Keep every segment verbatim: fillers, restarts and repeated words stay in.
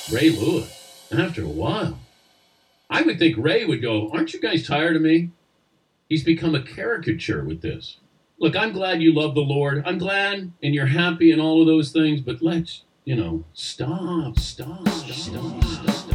Ray Lewis, after a while. I would think Ray would go, aren't you guys tired of me? He's become a caricature with this. Look, I'm glad you love the Lord. I'm glad and you're happy and all of those things, but let's, you know, stop, stop, stop, stop, stop, stop.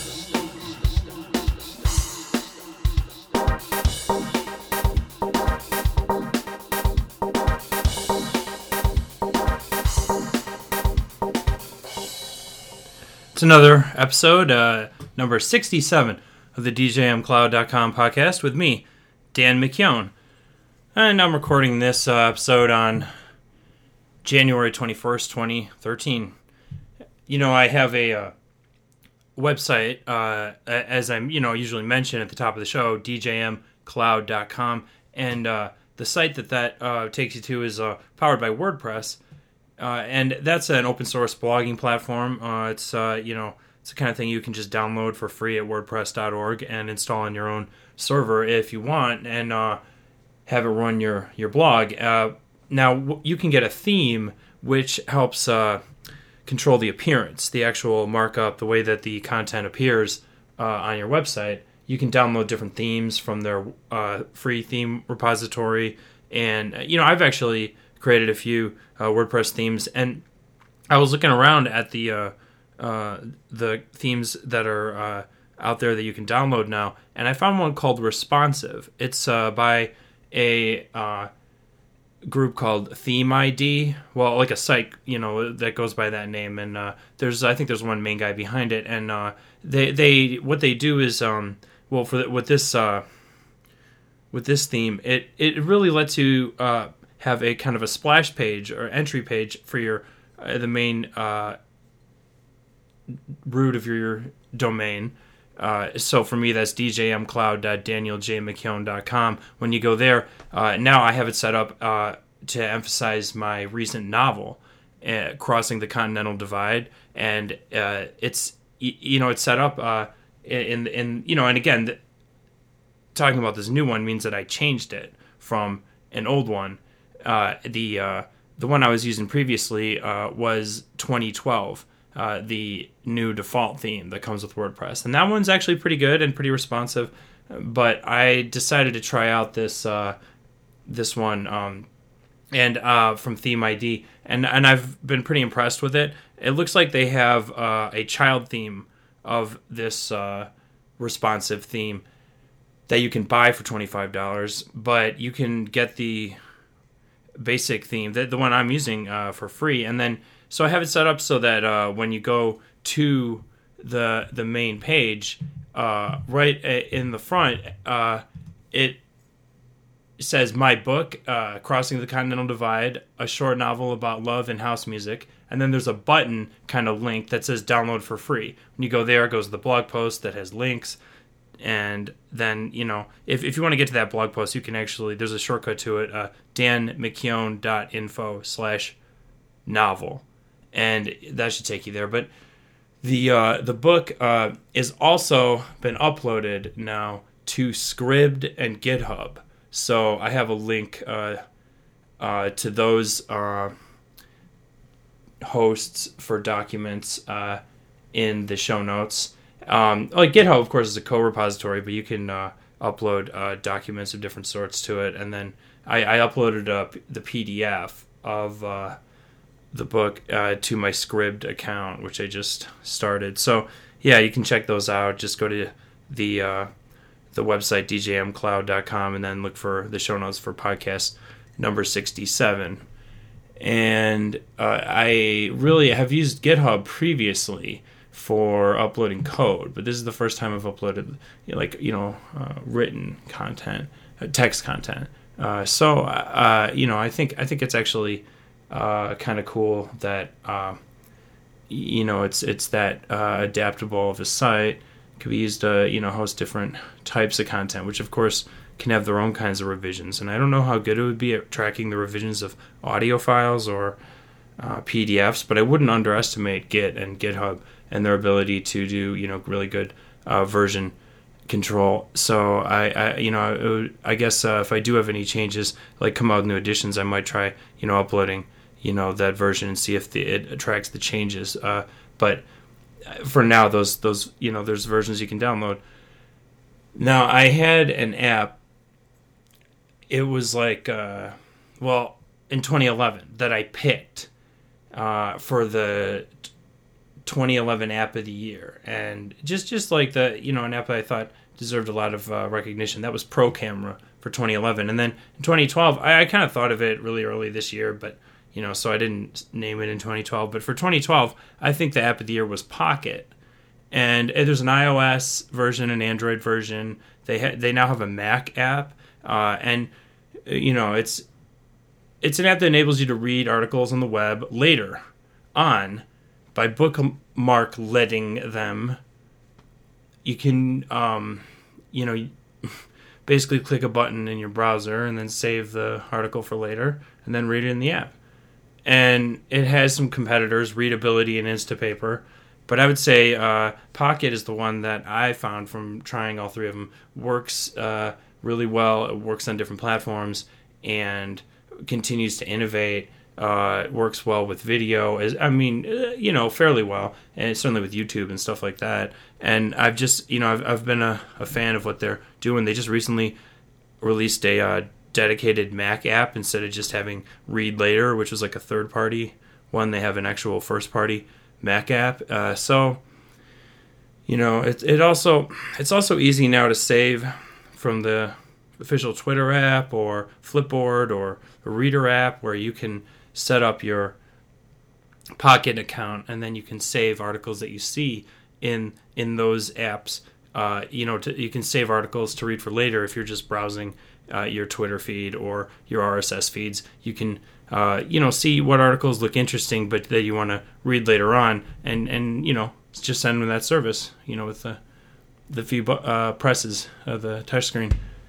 It's another episode, uh, number sixty-seven of the D J M Cloud dot com podcast with me, Dan McKeown. And I'm recording this uh, episode on January twenty-first, twenty thirteen. You know, I have a uh, website, uh, as I you know usually mention at the top of the show, D J M Cloud dot com, and uh, the site that that uh, takes you to is uh, powered by WordPress. Uh, and that's an open source blogging platform. Uh, it's uh, you know it's the kind of thing you can just download for free at WordPress dot org and install on your own server if you want, and uh, have it run your your blog. Uh, now w- you can get a theme which helps uh, control the appearance, the actual markup, the way that the content appears uh, on your website. You can download different themes from their uh, free theme repository, and you know I've actually created a few uh, WordPress themes, and I was looking around at the uh, uh, the themes that are uh, out there that you can download now, and I found one called Responsive. It's uh, by a uh, group called Theme I D, well, like a site, you know, that goes by that name, and uh, there's I think there's one main guy behind it, and uh, they they what they do is um, well for the, with this uh, with this theme, it it really lets you uh, have a kind of a splash page or entry page for your uh, the main uh, root of your domain. Uh, so for me, that's D J M Cloud dot Daniel J McKeown dot com. When you go there, uh, now I have it set up uh, to emphasize my recent novel, uh, Crossing the Continental Divide, and uh, it's you know it's set up uh, in in you know and again, the, talking about this new one means that I changed it from an old one. Uh, the uh, the one I was using previously uh, was twenty twelve, uh, the new default theme that comes with WordPress, and that one's actually pretty good and pretty responsive. But I decided to try out this uh, this one um, and uh, from Theme I D, and and I've been pretty impressed with it. It looks like they have uh, a child theme of this uh, responsive theme that you can buy for twenty-five dollars, but you can get the basic theme, the, the one I'm using uh, for free, and then so I have it set up so that uh, when you go to the the main page, uh, right in the front, uh, it says my book, uh, Crossing the Continental Divide, a short novel about love and house music, and then there's a button kind of link that says download for free. When you go there, it goes to the blog post that has links. And then, you know, if, if you want to get to that blog post, you can actually, there's a shortcut to it, uh, dan mckeown dot info slash novel. And that should take you there. But the uh, the book uh, is also been uploaded now to Scribd and GitHub. So I have a link uh, uh, to those uh, hosts for documents uh, in the show notes. Um, like GitHub, of course, is a co-repository, but you can uh, upload uh, documents of different sorts to it. And then I, I uploaded uh, the P D F of uh, the book uh, to my Scribd account, which I just started. So yeah, you can check those out. Just go to the uh, the website D J M Cloud dot com and then look for the show notes for podcast number sixty-seven. And uh, I really have used GitHub previously for uploading code, but this is the first time I've uploaded, like, you know, uh, written content, uh, text content. Uh, so, uh, you know, I think I think it's actually uh, kind of cool that, uh, you know, it's it's that uh, adaptable of a site. It could be used to, you know, host different types of content, which of course can have their own kinds of revisions. And I don't know how good it would be at tracking the revisions of audio files or uh, P D Fs, but I wouldn't underestimate Git and GitHub and their ability to do, you know, really good uh, version control. So I, I you know, it would, I guess uh, if I do have any changes, like come out with new additions, I might try, you know, uploading, you know, that version and see if the, it attracts the changes. Uh, but for now, those those you know, there's versions you can download. Now, I had an app. It was like, uh, well, in twenty eleven that I picked uh, for the twenty eleven app of the year, and just just like the you know an app that I thought deserved a lot of uh, recognition. That was Pro Camera for twenty eleven, and then in twenty twelve, I, I kind of thought of it really early this year, but you know, so I didn't name it in twenty twelve. But for twenty twelve, I think the app of the year was Pocket. And there's an iOS version, an Android version. They ha- they now have a Mac app, uh, and you know it's it's an app that enables you to read articles on the web later on by bookmark letting them. You can um, you know basically click a button in your browser and then save the article for later, and then read it in the app. And it has some competitors, Readability and Instapaper. But I would say uh, Pocket is the one that I found from trying all three of them. Works uh, really well. It works on different platforms and continues to innovate. Uh, it works well with video. As I mean, uh, you know, fairly well. And certainly with YouTube and stuff like that. And I've just, you know, I've, I've been a, a fan of what they're doing. They just recently released a uh, dedicated Mac app instead of just having Read Later, which was like a third-party one. They have an actual first-party Mac app. Uh, so, you know, it it also it's also easy now to save from the official Twitter app or Flipboard or a Reader app where you can set up your Pocket account and then you can save articles that you see in in those apps. Uh, you know, to, you can save articles to read for later if you're just browsing uh, your Twitter feed or your R S S feeds. You can Uh, you know, see what articles look interesting, but that you want to read later on, and, and you know, just send them that service, you know, with the the few uh, presses of the touchscreen.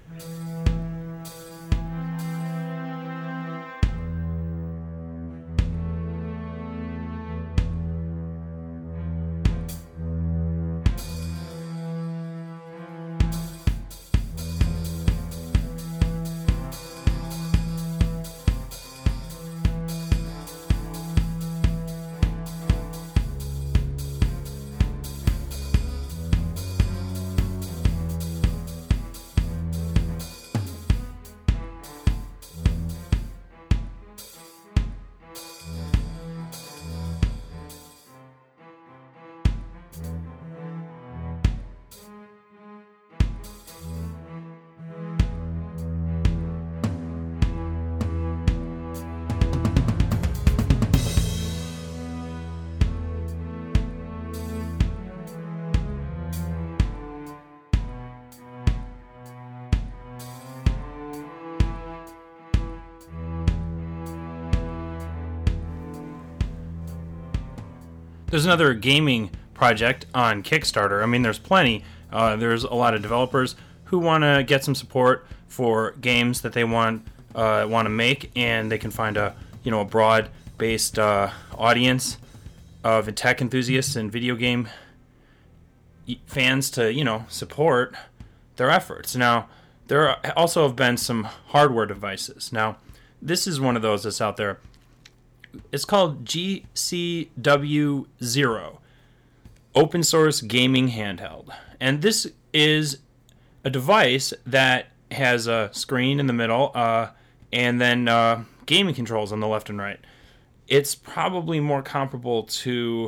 There's another gaming project on Kickstarter. I mean, there's plenty. Uh, there's a lot of developers who want to get some support for games that they want uh, want to make, and they can find a you know a broad-based uh, audience of tech enthusiasts and video game fans to you know support their efforts. Now, there also have been some hardware devices. Now, this is one of those that's out there. It's called G C W Zero, Open Source Gaming Handheld. And this is a device that has a screen in the middle uh, and then uh, gaming controls on the left and right. It's probably more comparable to,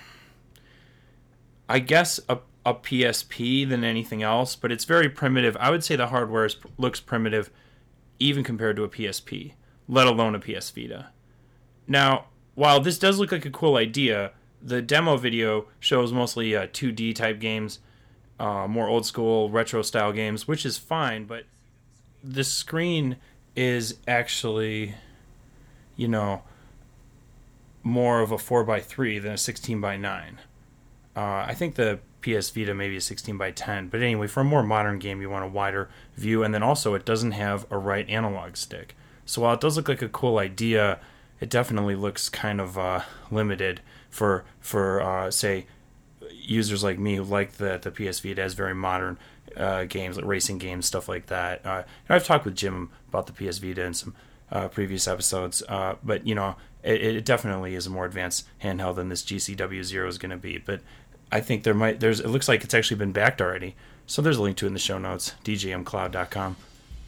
I guess, a, a P S P than anything else, but it's very primitive. I would say the hardware is, looks primitive even compared to a P S P, let alone a P S Vita. Now, while this does look like a cool idea, the demo video shows mostly uh, two D type games, uh, more old school retro style games, which is fine, but the screen is actually, you know, more of a four by three than a sixteen by nine. Uh, I think the P S Vita maybe is sixteen by ten, but anyway, for a more modern game, you want a wider view, and then also it doesn't have a right analog stick. So while it does look like a cool idea, it definitely looks kind of uh, limited for, for uh, say, users like me who like the, the P S Vita as very modern uh, games, like racing games, stuff like that. Uh, and I've talked with Jim about the P S Vita in some uh, previous episodes, uh, but, you know, it, it definitely is a more advanced handheld than this G C W Zero is going to be. But I think there might there's it looks like it's actually been backed already. So there's a link to it in the show notes, d j m cloud dot com.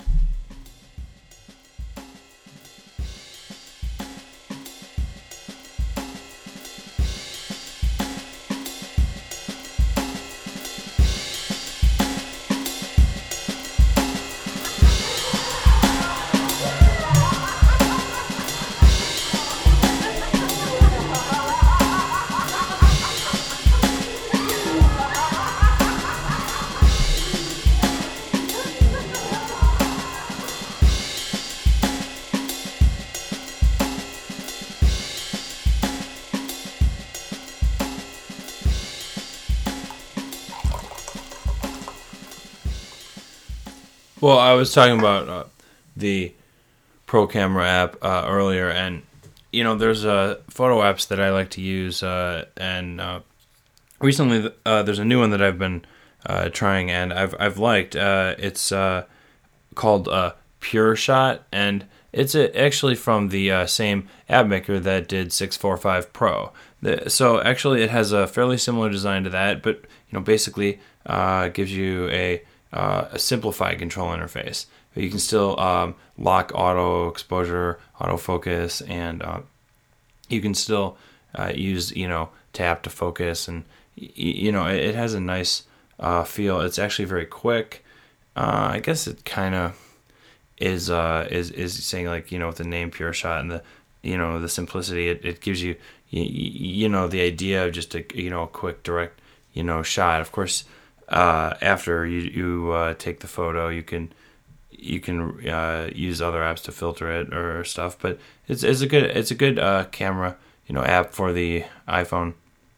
Well, I was talking about uh, the Pro Camera app uh, earlier, and you know, there's uh, photo apps that I like to use, uh, and uh, recently uh, there's a new one that I've been uh, trying, and I've I've liked. Uh, it's uh, called uh, PureShot, and it's uh, actually from the uh, same app maker that did six forty-five Pro. The, so actually, it has a fairly similar design to that, but you know, basically uh, gives you a Uh, a simplified control interface. But you can still um, lock auto exposure, autofocus, and uh, you can still uh, use, you know, tap to focus, and y- you know, it, it has a nice uh, feel. It's actually very quick. Uh, I guess it kind of is uh, is is saying, like, you know, with the name PureShot and the, you know, the simplicity, it, it gives you, you you know, the idea of just a, you know, a quick direct, you know, shot. Of course, Uh, after you you uh, take the photo, you can you can uh, use other apps to filter it or stuff. But it's it's a good it's a good uh, camera, you know, app for the iPhone,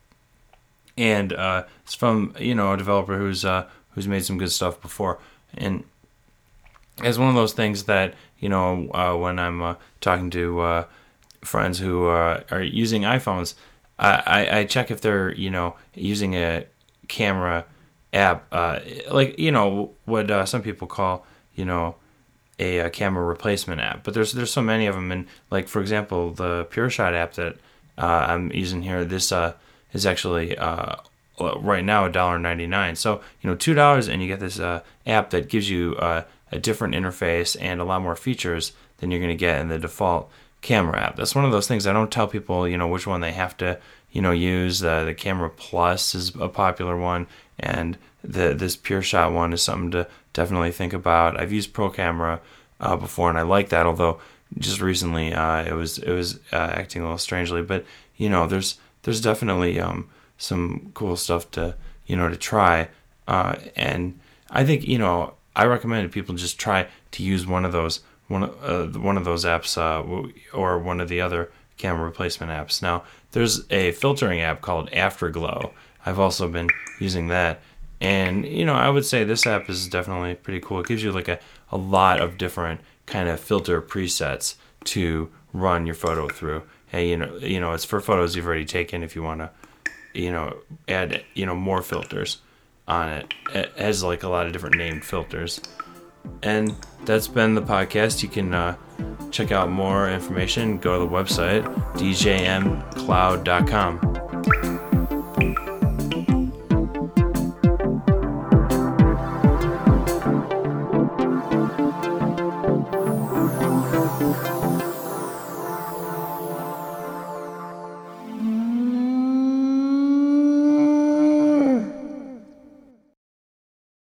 and uh, it's from, you know, a developer who's uh, who's made some good stuff before, and it's one of those things that, you know, uh, when I'm uh, talking to uh, friends who uh, are using iPhones, I, I I check if they're, you know, using a camera app, uh, like, you know, what uh, some people call, you know, a, a camera replacement app. But there's there's so many of them, and like, for example, the PureShot app that uh, I'm using here, this uh, is actually uh, right now one dollar and ninety-nine cents. So, you know, two dollars, and you get this uh, app that gives you uh, a different interface and a lot more features than you're going to get in the default camera app. That's one of those things I don't tell people, you know, which one they have to, you know, use. Uh, the Camera Plus is a popular one, and the this PureShot one is something to definitely think about. I've used Pro Camera uh, before, and I like that, although just recently uh, it was it was uh, acting a little strangely. But, you know, there's there's definitely um, some cool stuff to, you know, to try, uh, and I think, you know, I recommend people just try to use one of those one uh, one of those apps uh, or one of the other camera replacement apps. Now, there's a filtering app called Afterglow. I've also been using that, and, you know, I would say this app is definitely pretty cool. It gives you like a, a lot of different kind of filter presets to run your photo through. Hey, you know, you know, it's for photos you've already taken. If you want to, you know, add, you know, more filters on it, it has like a lot of different named filters. And that's been the podcast. You can uh, check out more information. Go to the website, d j m cloud dot com.